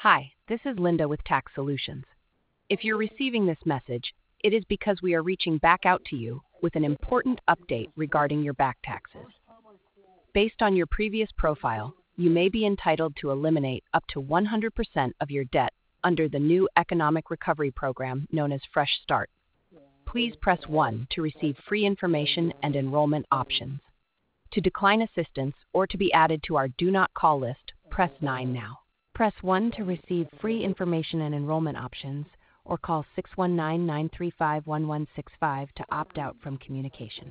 Hi, this is Linda with Tax Solutions. If you're receiving this message, it is because we are reaching back out to you with an important update regarding your back taxes. Based on your previous profile, you may be entitled to eliminate up to 100% of your debt under the new economic recovery program known as Fresh Start. Please press 1 to receive free information and enrollment options. To decline assistance or to be added to our Do Not Call list, press 9 now. Press 1 to receive free information and enrollment options, or call 619-935-1165 to opt out from communication.